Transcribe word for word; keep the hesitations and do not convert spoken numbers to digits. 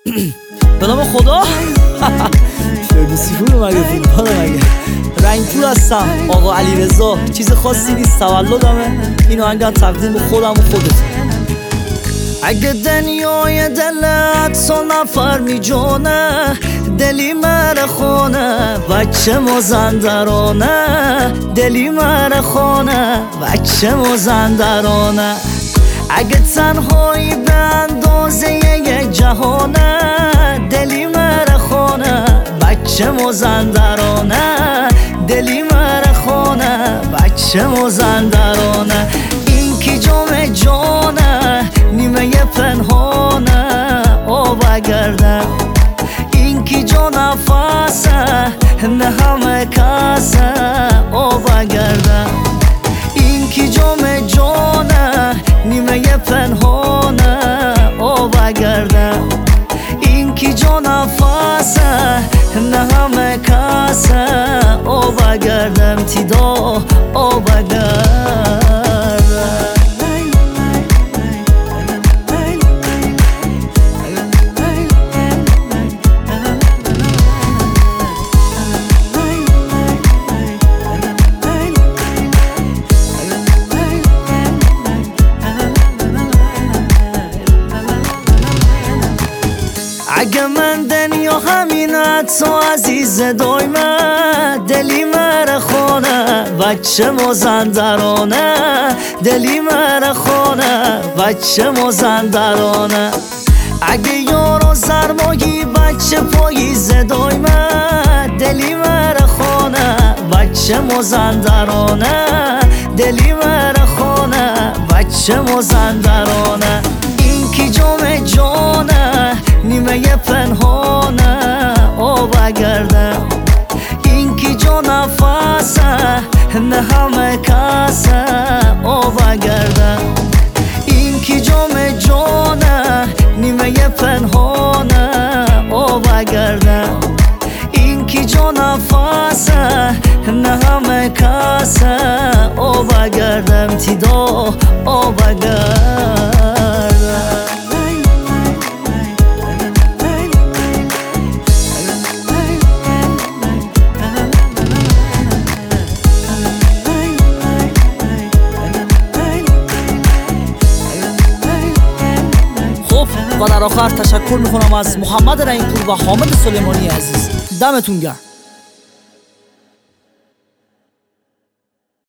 به نام خدا. فردوسی پور مگه فوتبال مگه رنگپور هستم، آقا علیرضا. چیز خاصی نیست، تولدمه. اینو انگار تقدیم خودم و خودت. اگه دنیای دلت سو نفر می جونه، دلی مر خونه بچه مازندرانه، دلی مر خونه بچه مازندرانه. اگه تنهایی به اندازه یک جهانه، دلی مر خونه بچه مازندرانه، دلی مر خونه بچه مازندرانه. این کی جام جانه نیمه پنهانه آب گرده، این کی جا نفسه نه همه کسه آب گرده. این کی جام جانه نیمه پنهانه آب گرده، این کی جا نفسه نه همه کسه آب گرده. امتدا آب گرده. اگه من دنیا همینت تو عزیز دایمه، دلی مر خونه بچه مازندرانه، دلی مر خونه بچه مازندرانه. اگه یارو سرمایی بچه پاییز دایمه، دلی مر خونه بچه مازندرانه، دلی مر خونه بچه مازندرانه. این کی جام جانه نیمه پنهانه آب گرده، این کی جا نفسه نه همه کسه آب گرده. این کی جام جانه نیمه پنهانه آب گرده، این کی جا نفسه نه همه کسه آب گرده. امتدا آب گرده. و در آخر تشکر میکنم از محمد رنگپور و حامد سلیمانی عزیز. دمتون گرم.